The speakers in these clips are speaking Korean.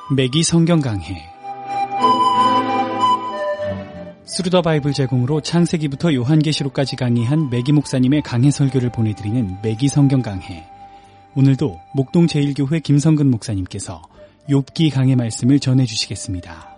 매기 성경 강해. 스루더 바이블 제공으로 창세기부터 요한계시록까지 강의한 매기 목사님의 강해 설교를 보내드리는 매기 성경 강해. 오늘도 목동 제1교회 김성근 목사님께서 욥기 강해 말씀을 전해주시겠습니다.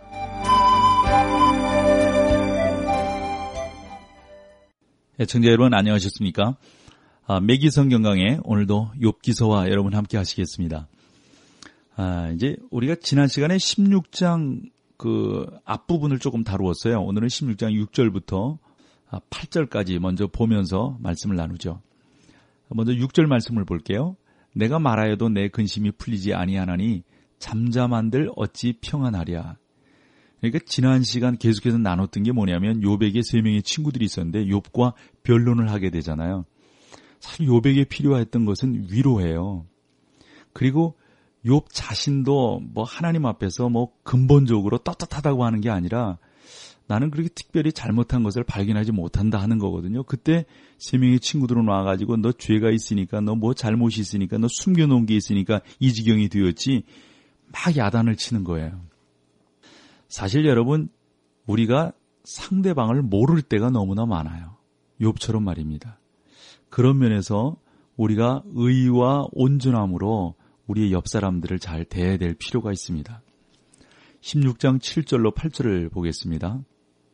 애청자 여러분 안녕하셨습니까? 매기 성경 강해 오늘도 욥기서와 여러분 함께 하시겠습니다. 이제 우리가 지난 시간에 16장 그 앞부분을 조금 다루었어요. 오늘은 16장 6절부터 8절까지 먼저 보면서 말씀을 나누죠. 먼저 6절 말씀을 볼게요. 내가 말하여도 내 근심이 풀리지 아니하나니 잠잠한들 어찌 평안하랴. 그러니까 지난 시간 계속해서 나눴던 게 뭐냐면 욥에게 3명의 친구들이 있었는데 욥과 변론을 하게 되잖아요. 사실 욥에게 필요했던 것은 위로예요. 그리고 욥 자신도 뭐 하나님 앞에서 뭐 근본적으로 떳떳하다고 하는 게 아니라 나는 그렇게 특별히 잘못한 것을 발견하지 못한다 하는 거거든요. 그때 3명의 친구들은 와가지고 너 죄가 있으니까 너 뭐 잘못이 있으니까 너 숨겨놓은 게 있으니까 이 지경이 되었지 막 야단을 치는 거예요. 사실 여러분 우리가 상대방을 모를 때가 너무나 많아요. 욥처럼 말입니다. 그런 면에서 우리가 의와 온전함으로 우리의 옆 사람들을 잘 대해야 될 필요가 있습니다. 16장 7절로 8절을 보겠습니다.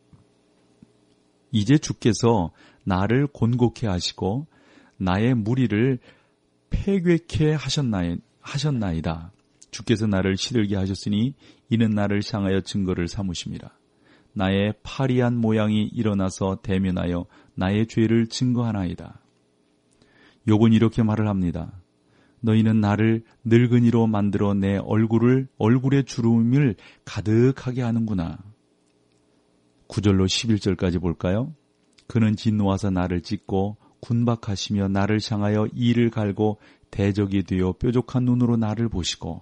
이제 주께서 나를 곤곡해 하시고 나의 무리를 패괴케 하셨나이다. 주께서 나를 시들게 하셨으니 이는 나를 향하여 증거를 삼으심이라. 나의 파리한 모양이 일어나서 대면하여 나의 죄를 증거하나이다. 욥은 이렇게 말을 합니다. 너희는 나를 늙은이로 만들어 내 얼굴에 주름을 가득하게 하는구나. 9절로 11절까지 볼까요? 그는 진노하사 나를 찢고 군박하시며 나를 향하여 이를 갈고 대적이 되어 뾰족한 눈으로 나를 보시고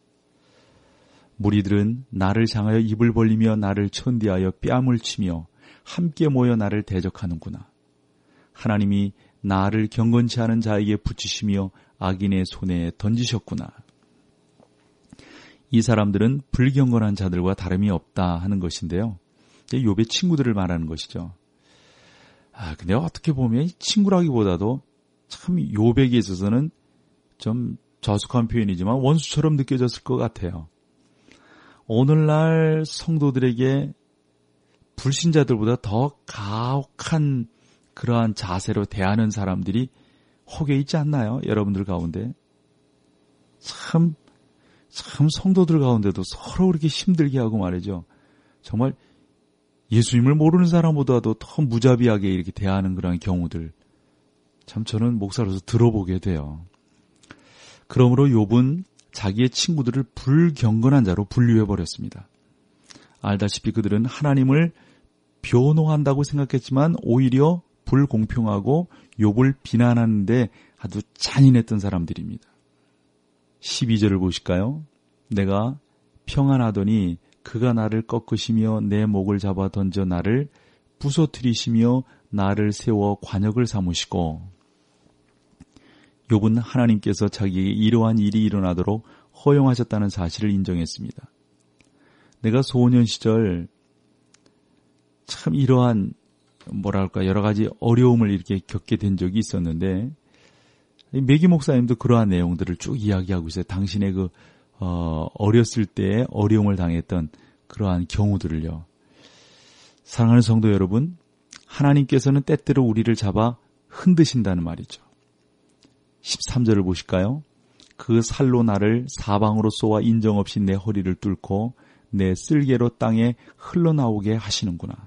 무리들은 나를 향하여 입을 벌리며 나를 천대하여 뺨을 치며 함께 모여 나를 대적하는구나. 하나님이 나를 경건치 않은 자에게 붙이시며 악인의 손에 던지셨구나. 이 사람들은 불경건한 자들과 다름이 없다 하는 것인데요. 욥의 친구들을 말하는 것이죠. 근데 어떻게 보면 친구라기보다도 참 욥에게 있어서는 좀 저속한 표현이지만 원수처럼 느껴졌을 것 같아요. 오늘날 성도들에게 불신자들보다 더 가혹한 그러한 자세로 대하는 사람들이 혹여 있지 않나요? 여러분들 가운데. 참 성도들 가운데도 서로 그렇게 힘들게 하고 말이죠. 정말 예수님을 모르는 사람보다도 더 무자비하게 이렇게 대하는 그런 경우들. 참 저는 목사로서 들어보게 돼요. 그러므로 욥은 자기의 친구들을 불경건한 자로 분류해버렸습니다. 알다시피 그들은 하나님을 변호한다고 생각했지만 오히려 불공평하고 욥을 비난하는데 아주 잔인했던 사람들입니다. 12절을 보실까요? 내가 평안하더니 그가 나를 꺾으시며 내 목을 잡아 던져 나를 부서뜨리시며 나를 세워 관역을 삼으시고. 욥은 하나님께서 자기에게 이러한 일이 일어나도록 허용하셨다는 사실을 인정했습니다. 내가 소년 시절 참 이러한 여러 가지 어려움을 이렇게 겪게 된 적이 있었는데 매기 목사님도 그러한 내용들을 쭉 이야기하고 있어요. 당신의 어렸을 때에 어려움을 당했던 그러한 경우들을요. 사랑하는 성도 여러분, 하나님께서는 때때로 우리를 잡아 흔드신다는 말이죠. 13절을 보실까요? 그 살로 나를 사방으로 쏘아 인정없이 내 허리를 뚫고 내 쓸개로 땅에 흘러나오게 하시는구나.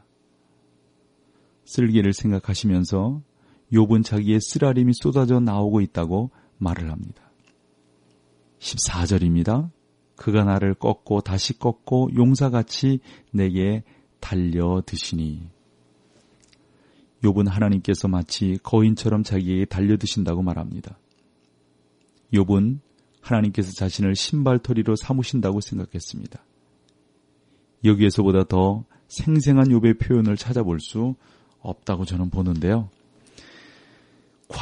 쓸개를 생각하시면서 욥은 자기의 쓰라림이 쏟아져 나오고 있다고 말을 합니다. 14절입니다. 그가 나를 꺾고 다시 꺾고 용사같이 내게 달려드시니. 욥은 하나님께서 마치 거인처럼 자기에게 달려드신다고 말합니다. 욥은 하나님께서 자신을 신발터리로 삼으신다고 생각했습니다. 여기에서보다 더 생생한 욥의 표현을 찾아볼 수 없다고 저는 보는데요.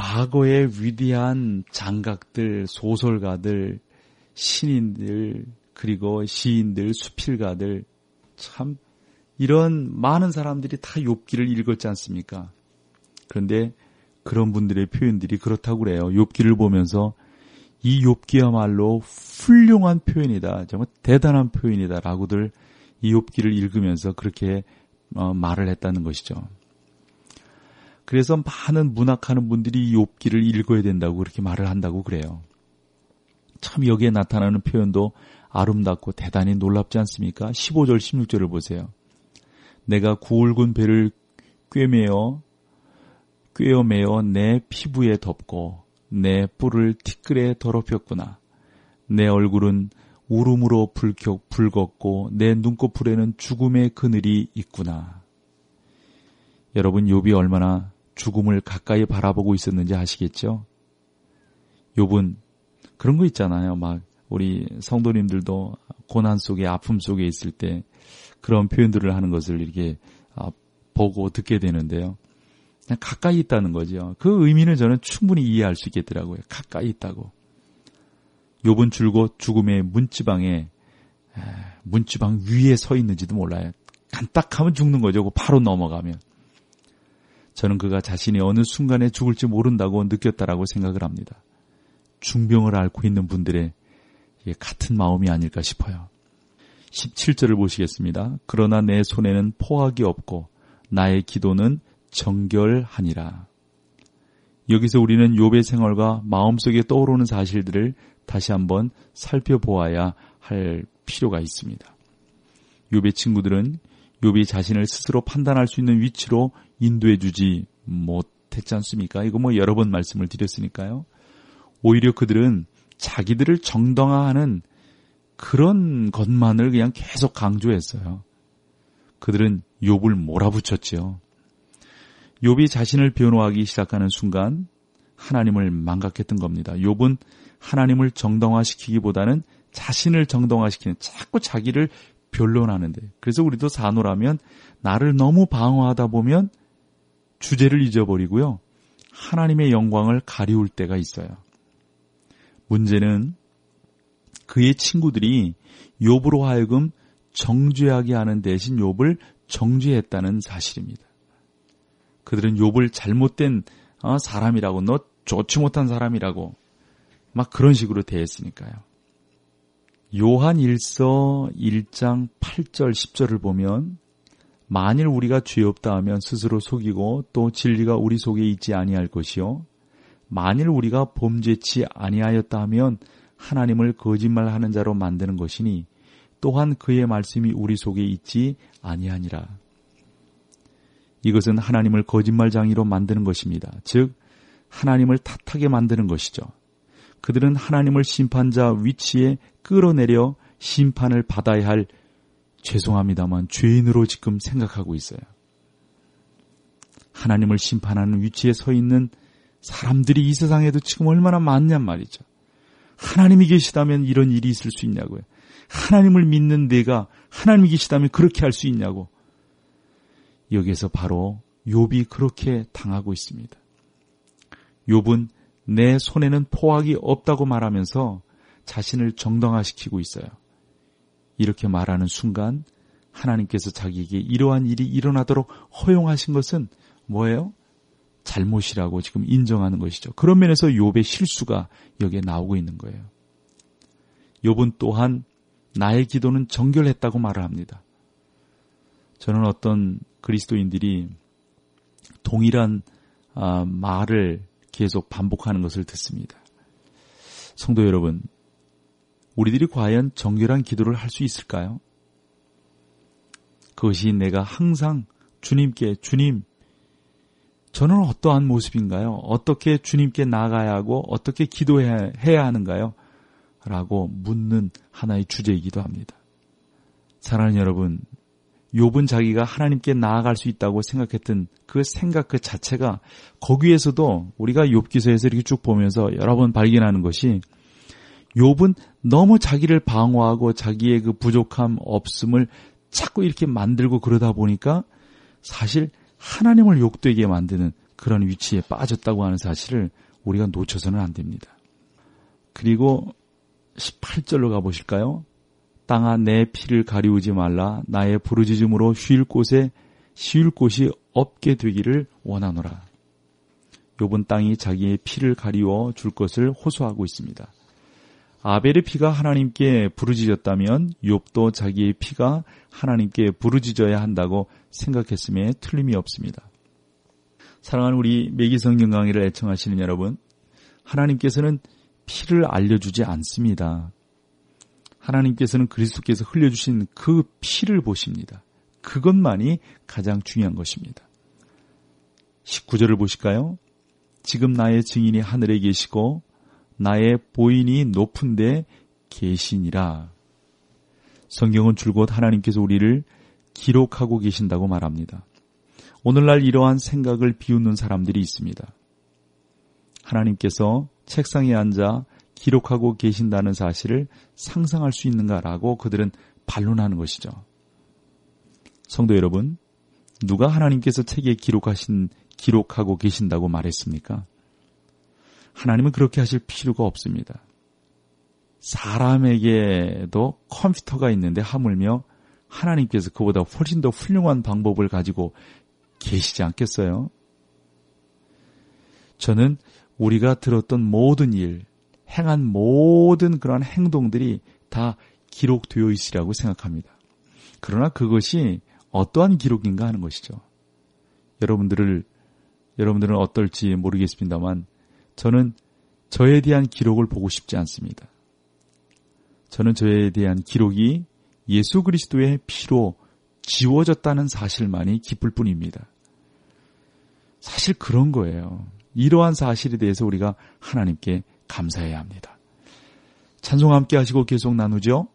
과거의 위대한 장각들, 소설가들, 신인들, 그리고 시인들, 수필가들, 참 이런 많은 사람들이 다 욥기를 읽었지 않습니까? 그런데 그런 분들의 표현들이 그렇다고 그래요. 욥기를 보면서 이 욥기야말로 훌륭한 표현이다. 정말 대단한 표현이다라고들 이 욥기를 읽으면서 그렇게 말을 했다는 것이죠. 그래서 많은 문학하는 분들이 이 욥기를 읽어야 된다고 그렇게 말을 한다고 그래요. 참 여기에 나타나는 표현도 아름답고 대단히 놀랍지 않습니까? 15절, 16절을 보세요. 내가 구울군 배를 꿰매어 내 피부에 덮고 내 뿔을 티끌에 더럽혔구나. 내 얼굴은 울음으로 붉었고 내 눈꺼풀에는 죽음의 그늘이 있구나. 여러분, 욥이 얼마나 죽음을 가까이 바라보고 있었는지 아시겠죠? 욥은 그런 거 있잖아요. 막 우리 성도님들도 고난 속에 아픔 속에 있을 때 그런 표현들을 하는 것을 이렇게 보고 듣게 되는데요. 그냥 가까이 있다는 거죠. 그 의미는 저는 충분히 이해할 수 있겠더라고요. 가까이 있다고. 욥은 줄곧 죽음의 문지방 위에 서 있는지도 몰라요. 간딱하면 죽는 거죠. 바로 넘어가면. 저는 그가 자신이 어느 순간에 죽을지 모른다고 느꼈다라고 생각을 합니다. 중병을 앓고 있는 분들의 같은 마음이 아닐까 싶어요. 17절을 보시겠습니다. 그러나 내 손에는 포악이 없고 나의 기도는 정결하니라. 여기서 우리는 욥의 생활과 마음속에 떠오르는 사실들을 다시 한번 살펴보아야 할 필요가 있습니다. 욥의 친구들은 욥이 자신을 스스로 판단할 수 있는 위치로 인도해 주지 못했지 않습니까? 이거 여러 번 말씀을 드렸으니까요. 오히려 그들은 자기들을 정당화하는 그런 것만을 그냥 계속 강조했어요. 그들은 욥을 몰아붙였죠. 욥이 자신을 변호하기 시작하는 순간 하나님을 망각했던 겁니다. 욥은 하나님을 정당화시키기보다는 자신을 정당화시키는, 자꾸 자기를 변론하는데, 그래서 우리도 산호라면 나를 너무 방어하다 보면 주제를 잊어버리고요, 하나님의 영광을 가리울 때가 있어요. 문제는 그의 친구들이 욥으로 하여금 정죄하게 하는 대신 욥을 정죄했다는 사실입니다. 그들은 욥을 잘못된 사람이라고, 너 좋지 못한 사람이라고 막 그런 식으로 대했으니까요. 요한 1서 1장 8절 10절을 보면 만일 우리가 죄 없다 하면 스스로 속이고 또 진리가 우리 속에 있지 아니할 것이요 만일 우리가 범죄치 아니하였다 하면 하나님을 거짓말하는 자로 만드는 것이니 또한 그의 말씀이 우리 속에 있지 아니하니라. 이것은 하나님을 거짓말장이로 만드는 것입니다. 즉 하나님을 탓하게 만드는 것이죠. 그들은 하나님을 심판자 위치에 끌어내려 심판을 받아야 할, 죄송합니다만 죄인으로 지금 생각하고 있어요. 하나님을 심판하는 위치에 서 있는 사람들이 이 세상에도 지금 얼마나 많냔 말이죠. 하나님이 계시다면 이런 일이 있을 수 있냐고요. 하나님을 믿는 내가 하나님이 계시다면 그렇게 할 수 있냐고. 여기에서 바로 욥이 그렇게 당하고 있습니다. 욥은 내 손에는 포악이 없다고 말하면서 자신을 정당화시키고 있어요. 이렇게 말하는 순간 하나님께서 자기에게 이러한 일이 일어나도록 허용하신 것은 뭐예요? 잘못이라고 지금 인정하는 것이죠. 그런 면에서 욥의 실수가 여기에 나오고 있는 거예요. 욥은 또한 나의 기도는 정결했다고 말을 합니다. 저는 어떤 그리스도인들이 동일한 말을 계속 반복하는 것을 듣습니다. 성도 여러분, 우리들이 과연 정결한 기도를 할 수 있을까요? 그것이 내가 항상 주님께, 주님, 저는 어떠한 모습인가요? 어떻게 주님께 나아가야 하고 어떻게 기도해야 하는가요? 라고 묻는 하나의 주제이기도 합니다. 사랑하는 여러분, 욥은 자기가 하나님께 나아갈 수 있다고 생각했던 그 생각 그 자체가, 거기에서도 우리가 욥기서에서 이렇게 쭉 보면서 여러 번 발견하는 것이, 욥은 너무 자기를 방어하고 자기의 그 부족함, 없음을 자꾸 이렇게 만들고 그러다 보니까 사실 하나님을 욕되게 만드는 그런 위치에 빠졌다고 하는 사실을 우리가 놓쳐서는 안 됩니다. 그리고 18절로 가보실까요? 땅아 내 피를 가리우지 말라. 나의 부르짖음으로 쉴 곳이 없게 되기를 원하노라. 욥은 땅이 자기의 피를 가리워 줄 것을 호소하고 있습니다. 아벨의 피가 하나님께 부르짖었다면 욥도 자기의 피가 하나님께 부르짖어야 한다고 생각했음에 틀림이 없습니다. 사랑하는 우리 매기성경 강의를 애청하시는 여러분, 하나님께서는 피를 알려주지 않습니다. 하나님께서는 그리스도께서 흘려주신 그 피를 보십니다. 그것만이 가장 중요한 것입니다. 19절을 보실까요? 지금 나의 증인이 하늘에 계시고 나의 보인이 높은 데 계시니라. 성경은 줄곧 하나님께서 우리를 기록하고 계신다고 말합니다. 오늘날 이러한 생각을 비웃는 사람들이 있습니다. 하나님께서 책상에 앉아 기록하고 계신다는 사실을 상상할 수 있는가라고 그들은 반론하는 것이죠. 성도 여러분, 누가 하나님께서 책에 기록하고 계신다고 말했습니까? 하나님은 그렇게 하실 필요가 없습니다. 사람에게도 컴퓨터가 있는데 하물며 하나님께서 그보다 훨씬 더 훌륭한 방법을 가지고 계시지 않겠어요? 저는 우리가 들었던 모든 일, 행한 모든 그러한 행동들이 다 기록되어 있으리라고 생각합니다. 그러나 그것이 어떠한 기록인가 하는 것이죠. 여러분들은 어떨지 모르겠습니다만 저는 저에 대한 기록을 보고 싶지 않습니다. 저는 저에 대한 기록이 예수 그리스도의 피로 지워졌다는 사실만이 기쁠 뿐입니다. 사실 그런 거예요. 이러한 사실에 대해서 우리가 하나님께 감사해야 합니다. 찬송 함께 하시고 계속 나누죠.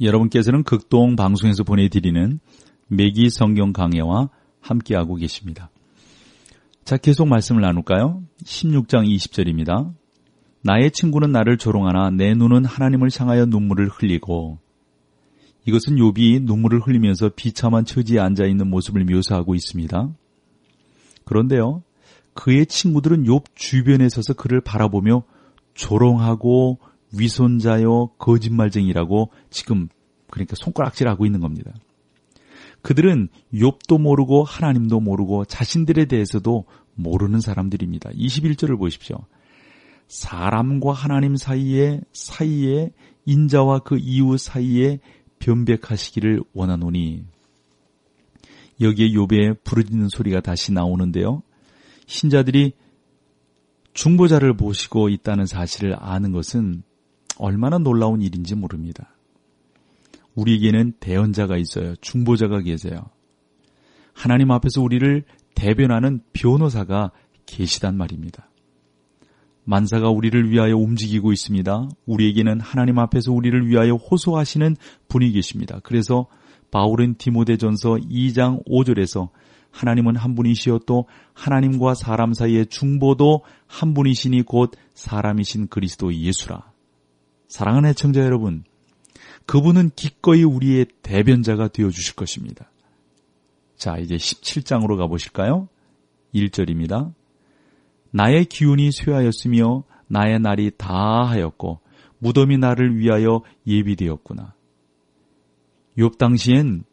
여러분께서는 극동 방송에서 보내드리는 매기 성경 강해와 함께하고 계십니다. 자, 계속 말씀을 나눌까요? 16장 20절입니다. 나의 친구는 나를 조롱하나 내 눈은 하나님을 향하여 눈물을 흘리고. 이것은 욥이 눈물을 흘리면서 비참한 처지에 앉아있는 모습을 묘사하고 있습니다. 그런데요, 그의 친구들은 욥 주변에 서서 그를 바라보며 조롱하고 위선자요 거짓말쟁이라고 지금 그러니까 손가락질하고 있는 겁니다. 그들은 욥도 모르고 하나님도 모르고 자신들에 대해서도 모르는 사람들입니다. 21절을 보십시오. 사람과 하나님 사이에 인자와 그 이웃 사이에 변백하시기를 원하노니. 여기에 욥의 부르짖는 소리가 다시 나오는데요. 신자들이 중보자를 모시고 있다는 사실을 아는 것은 얼마나 놀라운 일인지 모릅니다. 우리에게는 대언자가 있어요. 중보자가 계세요. 하나님 앞에서 우리를 대변하는 변호사가 계시단 말입니다. 만사가 우리를 위하여 움직이고 있습니다. 우리에게는 하나님 앞에서 우리를 위하여 호소하시는 분이 계십니다. 그래서 바울은 디모데전서 2장 5절에서 하나님은 한 분이시여 또 하나님과 사람 사이의 중보도 한 분이시니 곧 사람이신 그리스도 예수라. 사랑하는 애청자 여러분, 그분은 기꺼이 우리의 대변자가 되어주실 것입니다. 자, 이제 17장으로 가보실까요? 1절입니다. 나의 기운이 쇠하였으며 나의 날이 다하였고 무덤이 나를 위하여 예비되었구나. 욥 당시엔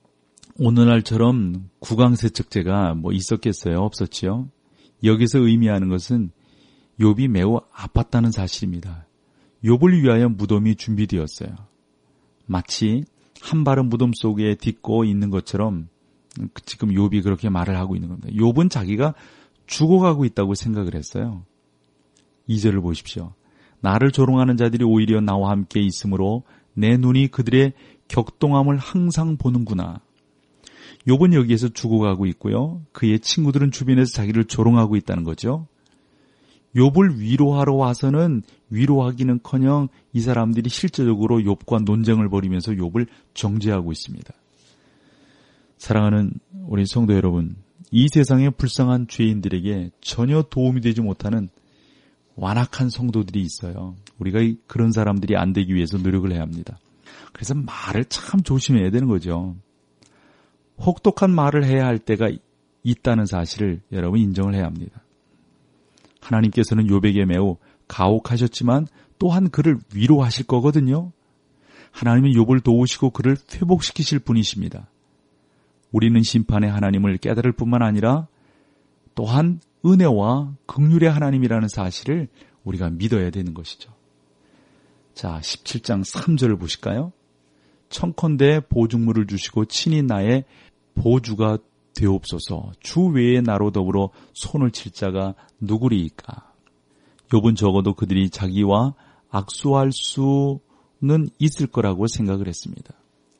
오늘날처럼 구강세척제가 있었겠어요? 없었지요? 여기서 의미하는 것은 욥이 매우 아팠다는 사실입니다. 욥을 위하여 무덤이 준비되었어요. 마치 한 발은 무덤 속에 딛고 있는 것처럼 지금 욥이 그렇게 말을 하고 있는 겁니다. 욥은 자기가 죽어가고 있다고 생각을 했어요. 2절을 보십시오. 나를 조롱하는 자들이 오히려 나와 함께 있으므로 내 눈이 그들의 격동함을 항상 보는구나. 욥은 여기에서 죽어가고 있고요. 그의 친구들은 주변에서 자기를 조롱하고 있다는 거죠. 욥을 위로하러 와서는 위로하기는커녕 이 사람들이 실제적으로 욥과 논쟁을 벌이면서 욥을 정죄하고 있습니다. 사랑하는 우리 성도 여러분, 이 세상의 불쌍한 죄인들에게 전혀 도움이 되지 못하는 완악한 성도들이 있어요. 우리가 그런 사람들이 안 되기 위해서 노력을 해야 합니다. 그래서 말을 참 조심해야 되는 거죠. 혹독한 말을 해야 할 때가 있다는 사실을 여러분 인정을 해야 합니다. 하나님께서는 욥에게 매우 가혹하셨지만 또한 그를 위로하실 거거든요. 하나님은 욥을 도우시고 그를 회복시키실 분이십니다. 우리는 심판의 하나님을 깨달을 뿐만 아니라 또한 은혜와 긍휼의 하나님이라는 사실을 우리가 믿어야 되는 것이죠. 자, 17장 3절을 보실까요? 청컨대 보증물을 주시고 친히 나의 보주가 되옵소서. 주 외에 나로 더불어 손을 칠 자가 누구리이까? 욥은 적어도 그들이 자기와 악수할 수는 있을 거라고 생각을 했습니다.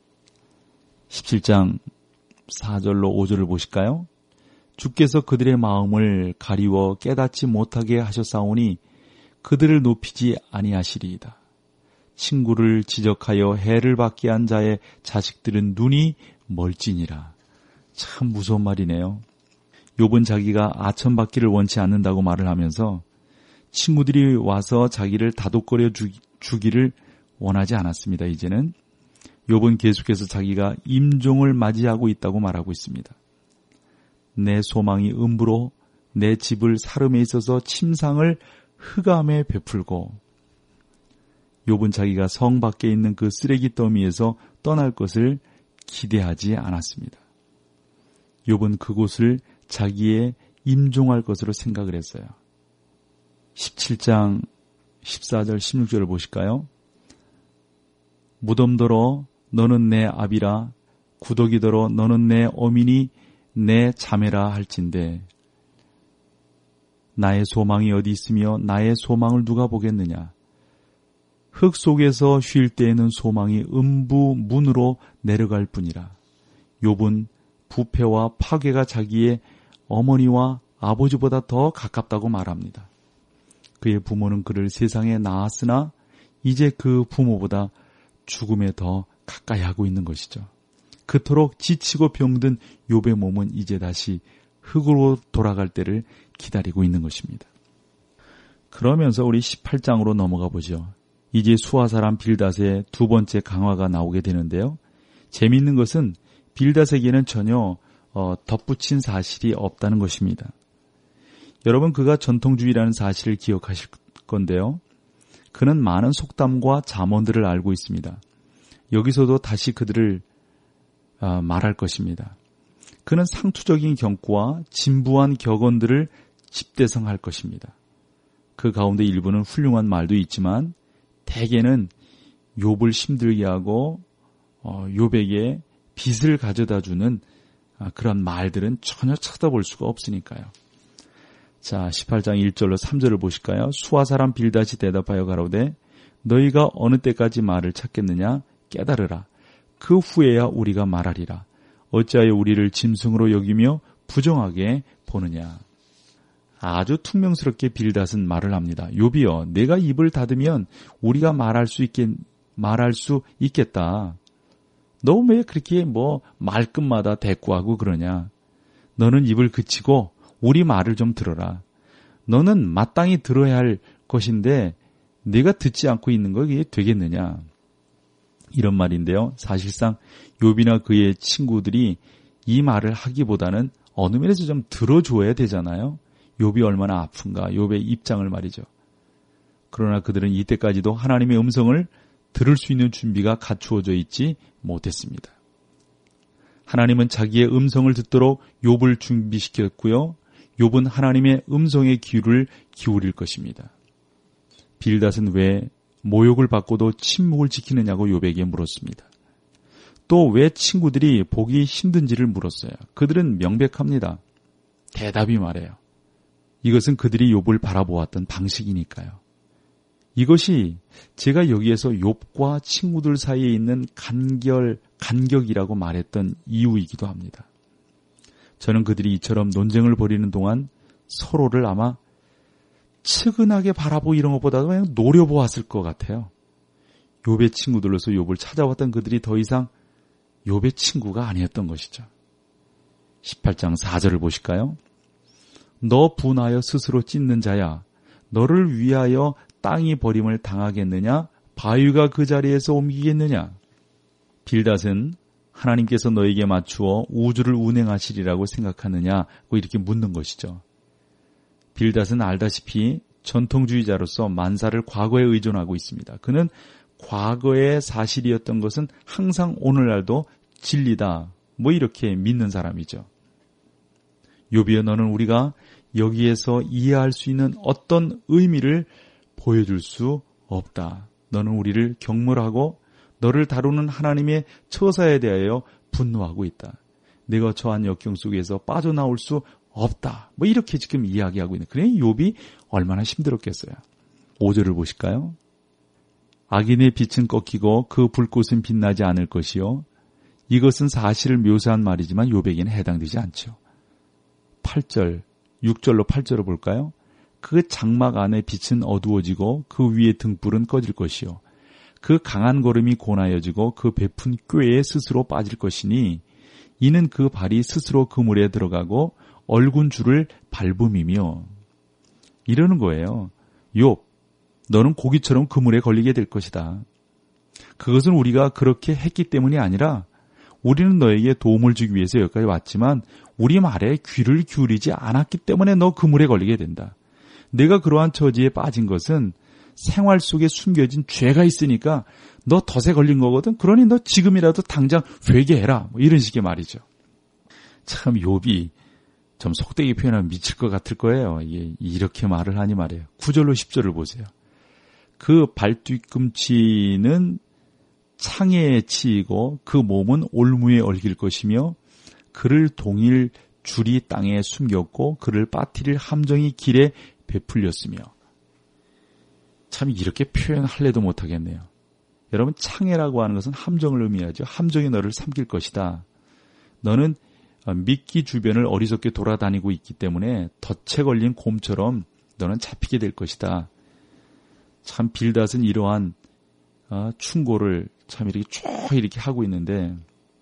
17장 4절로 5절을 보실까요? 주께서 그들의 마음을 가리워 깨닫지 못하게 하셨사오니 그들을 높이지 아니하시리이다. 친구를 지적하여 해를 받게 한 자의 자식들은 눈이 멀지니라. 참 무서운 말이네요. 욥은 자기가 아첨받기를 원치 않는다고 말을 하면서 친구들이 와서 자기를 다독거려 주기를 원하지 않았습니다. 이제는 욥은 계속해서 자기가 임종을 맞이하고 있다고 말하고 있습니다. 내 소망이 음부로 내 집을 사름에 있어서 침상을 흑암에 베풀고. 욥은 자기가 성 밖에 있는 그 쓰레기 더미에서 떠날 것을 기대하지 않았습니다. 욥은 그곳을 자기의 임종할 것으로 생각을 했어요. 17장 14절 16절을 보실까요? 무덤더러 너는 내 아비라 구더기더러 너는 내 어미니 내 자매라 할진대 나의 소망이 어디 있으며 나의 소망을 누가 보겠느냐? 흙 속에서 쉴 때에는 소망이 음부 문으로 내려갈 뿐이라. 욥은 부패와 파괴가 자기의 어머니와 아버지보다 더 가깝다고 말합니다. 그의 부모는 그를 세상에 낳았으나 이제 그 부모보다 죽음에 더 가까이 하고 있는 것이죠. 그토록 지치고 병든 욥의 몸은 이제 다시 흙으로 돌아갈 때를 기다리고 있는 것입니다. 그러면서 우리 18장으로 넘어가 보죠. 이제 수하 사람 빌닷의 두 번째 강화가 나오게 되는데요. 재미있는 것은 빌닷에게는 전혀 덧붙인 사실이 없다는 것입니다. 여러분, 그가 전통주의라는 사실을 기억하실 건데요. 그는 많은 속담과 잠언들을 알고 있습니다. 여기서도 다시 그들을 말할 것입니다. 그는 상투적인 경구와 진부한 격언들을 집대성할 것입니다. 그 가운데 일부는 훌륭한 말도 있지만 대개는 욥을 힘들게 하고 욥에게 빚을 가져다주는 그런 말들은 전혀 쳐다볼 수가 없으니까요. 자, 18장 1절로 3절을 보실까요? 수하 사람 빌닷이 대답하여 가로되 너희가 어느 때까지 말을 찾겠느냐? 깨달으라. 그 후에야 우리가 말하리라. 어찌하여 우리를 짐승으로 여기며 부정하게 보느냐. 아주 퉁명스럽게 빌닷은 말을 합니다. 욥이여, 내가 입을 닫으면 우리가 말할 수 있겠다. 너 왜 그렇게 말끝마다 대꾸하고 그러냐. 너는 입을 그치고 우리 말을 좀 들어라. 너는 마땅히 들어야 할 것인데 네가 듣지 않고 있는 거 이게 되겠느냐. 이런 말인데요. 사실상 욥이나 그의 친구들이 이 말을 하기보다는 어느 면에서 좀 들어줘야 되잖아요. 욥이 얼마나 아픈가, 욥의 입장을 말이죠. 그러나 그들은 이때까지도 하나님의 음성을 들을 수 있는 준비가 갖추어져 있지 못했습니다. 하나님은 자기의 음성을 듣도록 욥을 준비시켰고요. 욥은 하나님의 음성의 귀를 기울일 것입니다. 빌닷은 왜 모욕을 받고도 침묵을 지키느냐고 욥에게 물었습니다. 또 왜 친구들이 보기 힘든지를 물었어요. 그들은 명백합니다. 대답이 말해요. 이것은 그들이 욥을 바라보았던 방식이니까요. 이것이 제가 여기에서 욥과 친구들 사이에 있는 간격이라고 말했던 이유이기도 합니다. 저는 그들이 이처럼 논쟁을 벌이는 동안 서로를 아마 측은하게 바라보고 이런 것보다도 그냥 노려보았을 것 같아요. 욥의 친구들로서 욥을 찾아왔던 그들이 더 이상 욥의 친구가 아니었던 것이죠. 18장 4절을 보실까요? 너 분하여 스스로 찢는 자야, 너를 위하여 땅이 버림을 당하겠느냐? 바위가 그 자리에서 옮기겠느냐? 빌닷은 하나님께서 너에게 맞추어 우주를 운행하시리라고 생각하느냐고 이렇게 묻는 것이죠. 빌닷은 알다시피 전통주의자로서 만사를 과거에 의존하고 있습니다. 그는 과거의 사실이었던 것은 항상 오늘날도 진리다, 이렇게 믿는 사람이죠. 욥이여, 너는 우리가 여기에서 이해할 수 있는 어떤 의미를 보여줄 수 없다. 너는 우리를 경멸하고 너를 다루는 하나님의 처사에 대하여 분노하고 있다. 내가 처한 역경 속에서 빠져나올 수 없다. 이렇게 지금 이야기하고 있는. 그래, 욥이 얼마나 힘들었겠어요. 5절을 보실까요? 악인의 빛은 꺾이고 그 불꽃은 빛나지 않을 것이요. 이것은 사실을 묘사한 말이지만 욥에게는 해당되지 않죠. 8절, 6절로 8절을 볼까요? 그 장막 안에 빛은 어두워지고 그 위에 등불은 꺼질 것이요. 그 강한 걸음이 고나여지고 그 베푼 꾀에 스스로 빠질 것이니 이는 그 발이 스스로 그물에 들어가고 얼군 줄을 밟음이며. 이러는 거예요. 욥, 너는 고기처럼 그물에 걸리게 될 것이다. 그것은 우리가 그렇게 했기 때문이 아니라 우리는 너에게 도움을 주기 위해서 여기까지 왔지만 우리 말에 귀를 기울이지 않았기 때문에 너 그물에 걸리게 된다. 내가 그러한 처지에 빠진 것은 생활 속에 숨겨진 죄가 있으니까 너 덫에 걸린 거거든. 그러니 너 지금이라도 당장 회개해라. 이런 식의 말이죠. 참 욥이 좀 속되게 표현하면 미칠 것 같을 거예요. 이렇게 말을 하니 말이에요. 9절로 10절을 보세요. 그 발뒤꿈치는 창에 치이고 그 몸은 올무에 얽힐 것이며 그를 동일 줄이 땅에 숨겼고 그를 빠뜨릴 함정이 길에 베풀렸으며. 참 이렇게 표현할래도 못하겠네요. 여러분, 창해라고 하는 것은 함정을 의미하죠. 함정이 너를 삼킬 것이다. 너는 미끼 주변을 어리석게 돌아다니고 있기 때문에 덫에 걸린 곰처럼 너는 잡히게 될 것이다. 참 빌닷은 이러한 충고를 참 이렇게 쭉 이렇게 하고 있는데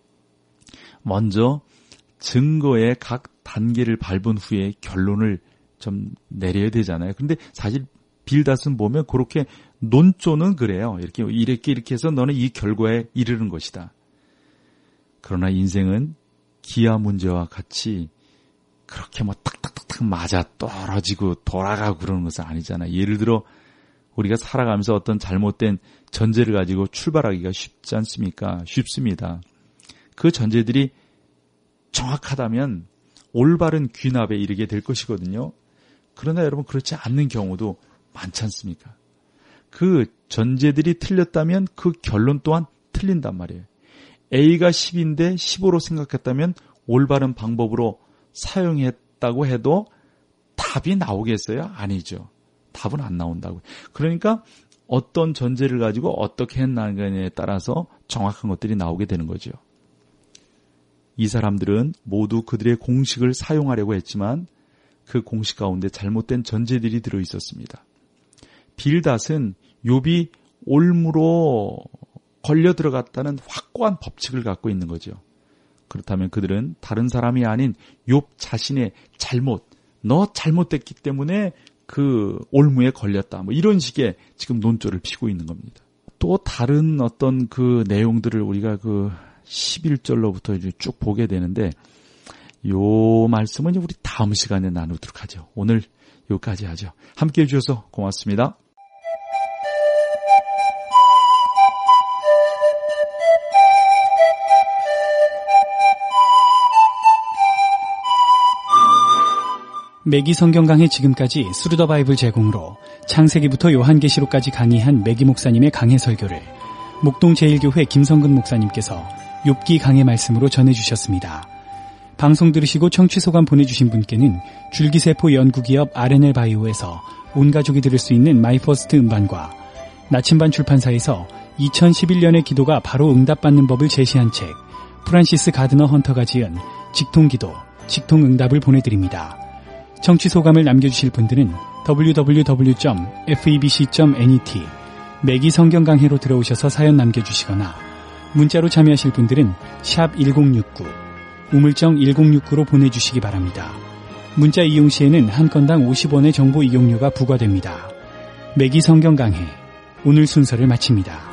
먼저 증거의 각 단계를 밟은 후에 결론을 좀 내려야 되잖아요. 근데 사실 빌닷은 보면 그렇게 논조는 그래요. 이렇게 해서 너는 이 결과에 이르는 것이다. 그러나 인생은 기아 문제와 같이 그렇게 뭐 탁탁탁탁 맞아 떨어지고 돌아가고 그러는 것은 아니잖아. 예를 들어 우리가 살아가면서 어떤 잘못된 전제를 가지고 출발하기가 쉽지 않습니까? 쉽습니다. 그 전제들이 정확하다면 올바른 귀납에 이르게 될 것이거든요. 그러나 여러분 그렇지 않는 경우도 많지 않습니까? 그 전제들이 틀렸다면 그 결론 또한 틀린단 말이에요. A가 10인데 15로 생각했다면 올바른 방법으로 사용했다고 해도 답이 나오겠어요? 아니죠. 답은 안 나온다고요. 그러니까 어떤 전제를 가지고 어떻게 했나에 따라서 정확한 것들이 나오게 되는 거죠. 이 사람들은 모두 그들의 공식을 사용하려고 했지만 그 공식 가운데 잘못된 전제들이 들어 있었습니다. 빌닷은 욥이 올무로 걸려 들어갔다는 확고한 법칙을 갖고 있는 거죠. 그렇다면 그들은 다른 사람이 아닌 욥 자신의 잘못, 너 잘못됐기 때문에 그 올무에 걸렸다. 뭐 이런 식의 지금 논조를 피고 있는 겁니다. 또 다른 어떤 그 내용들을 우리가 그 11절로부터 이제 쭉 보게 되는데 요 말씀은 우리 다음 시간에 나누도록 하죠. 오늘 여기까지 하죠. 함께해 주셔서 고맙습니다. 매기 성경 강해 지금까지 스루 더 바이블 제공으로 창세기부터 요한계시록까지 강의한 매기 목사님의 강해 설교를 목동 제1교회 김성근 목사님께서 욥기 강해 말씀으로 전해주셨습니다. 방송 들으시고 청취 소감 보내주신 분께는 줄기세포 연구기업 R&L 바이오에서 온 가족이 들을 수 있는 마이퍼스트 음반과 나침반 출판사에서 2011년의 기도가 바로 응답받는 법을 제시한 책 프란시스 가드너 헌터가 지은 직통기도, 직통응답을 보내드립니다. 청취 소감을 남겨주실 분들은 www.febc.net 매기 성경 강해로 들어오셔서 사연 남겨주시거나 문자로 참여하실 분들은 샵 1069, 우물정 1069로 보내주시기 바랍니다. 문자 이용 시에는 한 건당 50원의 정보 이용료가 부과됩니다. 매기 성경 강해, 오늘 순서를 마칩니다.